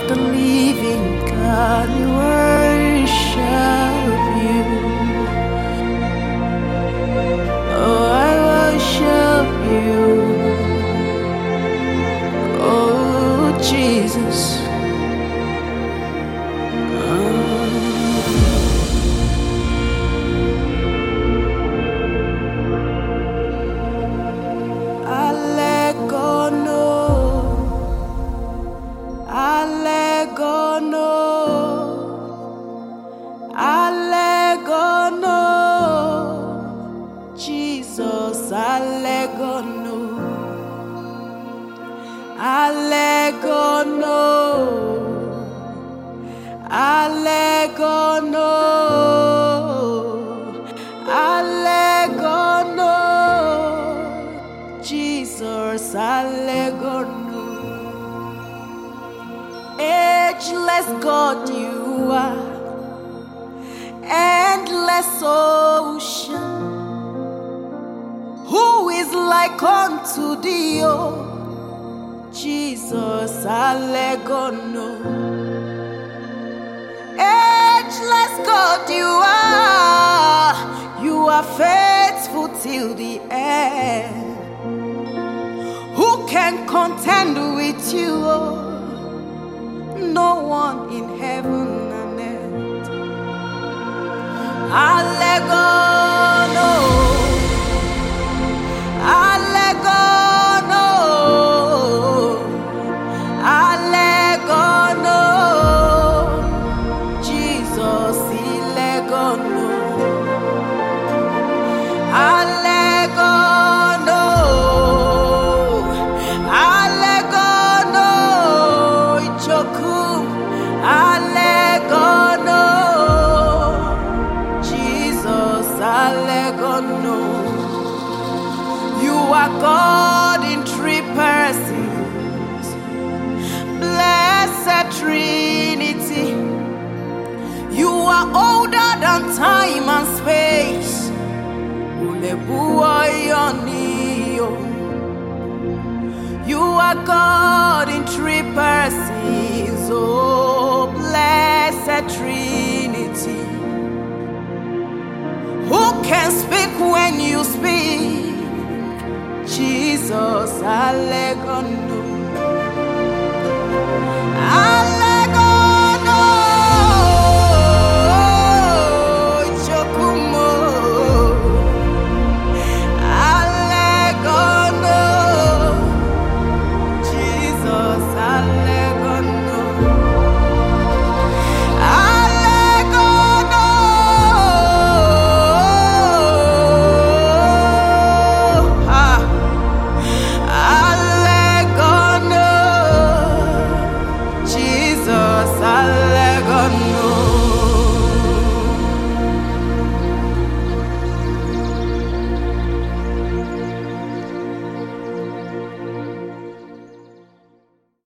the living God, we worship you. Oh, I worship you. Oh, Jesus. Jesus, Allegono, Allegono, Allegono, Allegono, Jesus, Allegono. Ageless God you are, endless ocean. Who is like unto thee, oh Jesus, Allegono. Ageless God you are faithful till the end. Who can contend with you, oh? No one in heaven and earth. Allegono. Allegono, Allegono, Jesus, Allegono, Allegono, Allegono, Ichoku, Allegono, Jesus, Allegono. You are God in three persons, blessed Trinity. You are older than time and space. You are God in three persons, oh blessed Trinity. Who can speak when you speak? Jesus, Allegono.